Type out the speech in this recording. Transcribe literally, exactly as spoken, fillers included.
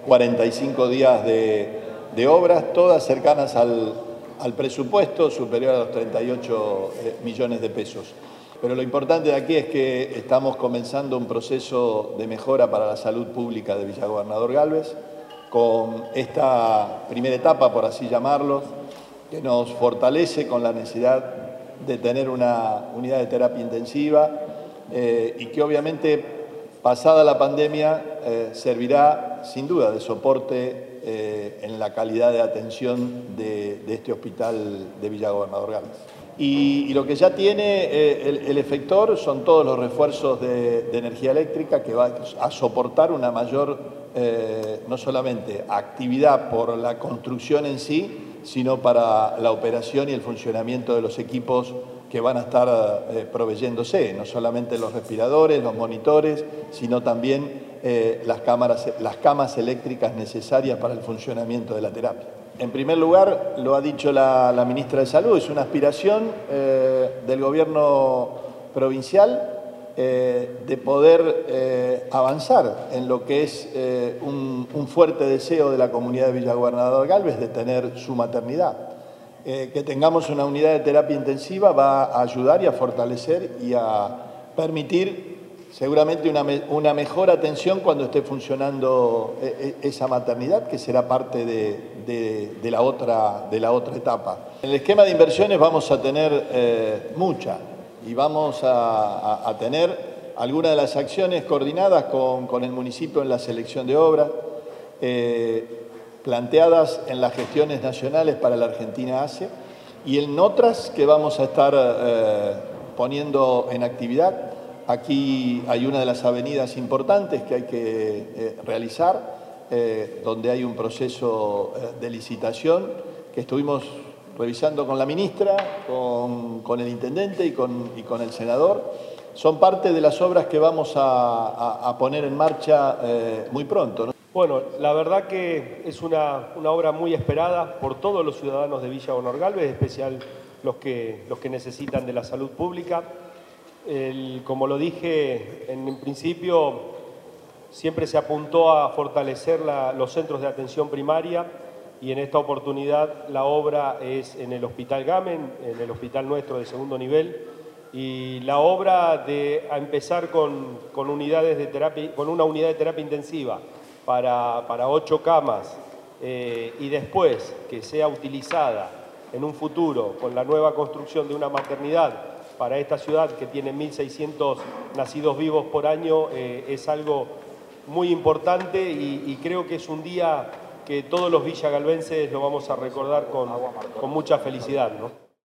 cuarenta y cinco días de, de obras, todas cercanas al, al presupuesto, superior a los treinta y ocho millones de pesos. Pero lo importante de aquí es que estamos comenzando un proceso de mejora para la salud pública de Villa Gobernador Galvez, con esta primera etapa, por así llamarlo, que nos fortalece con la necesidad de tener una unidad de terapia intensiva eh, y que obviamente, pasada la pandemia, eh, servirá sin duda de soporte eh, en la calidad de atención de, de este hospital de Villa Gobernador Galvez. Y, y lo que ya tiene eh, el, el efector son todos los refuerzos de, de energía eléctrica que va a soportar una mayor, eh, no solamente actividad por la construcción en sí, sino para la operación y el funcionamiento de los equipos que van a estar eh, proveyéndose, no solamente los respiradores, los monitores, sino también eh, las, cámaras, las camas eléctricas necesarias para el funcionamiento de la terapia. En primer lugar, lo ha dicho la, la ministra de Salud, es una aspiración eh, del gobierno provincial eh, de poder eh, avanzar en lo que es eh, un, un fuerte deseo de la comunidad de Villa Gobernador Galvez de tener su maternidad. Eh, que tengamos una unidad de terapia intensiva va a ayudar y a fortalecer y a permitir seguramente una, me, una mejor atención cuando esté funcionando eh, esa maternidad, que será parte de, de, de, la, otra, de la otra etapa. En el esquema de inversiones vamos a tener eh, mucha y vamos a, a, a tener algunas de las acciones coordinadas con, con el municipio en la selección de obras, eh, planteadas en las gestiones nacionales para la Argentina A C E y en otras que vamos a estar eh, poniendo en actividad. Aquí hay una de las avenidas importantes que hay que eh, realizar, eh, donde hay un proceso eh, de licitación que estuvimos revisando con la ministra, con, con el intendente y con, y con el senador. Son parte de las obras que vamos a, a, a poner en marcha eh, muy pronto, ¿no? Bueno, la verdad que es una, una obra muy esperada por todos los ciudadanos de Villa Gobernador Galvez, en especial los que, los que necesitan de la salud pública. El, como lo dije en un principio, siempre se apuntó a fortalecer la, los centros de atención primaria y en esta oportunidad la obra es en el Hospital Gamen, en el hospital nuestro de segundo nivel, y la obra de a empezar con, con, unidades de terapia, con una unidad de terapia intensiva para, para ocho camas eh, y después que sea utilizada en un futuro con la nueva construcción de una maternidad para esta ciudad que tiene mil seiscientos nacidos vivos por año, eh, es algo muy importante y, y creo que es un día que todos los villagalvenses lo vamos a recordar con, con mucha felicidad, ¿no?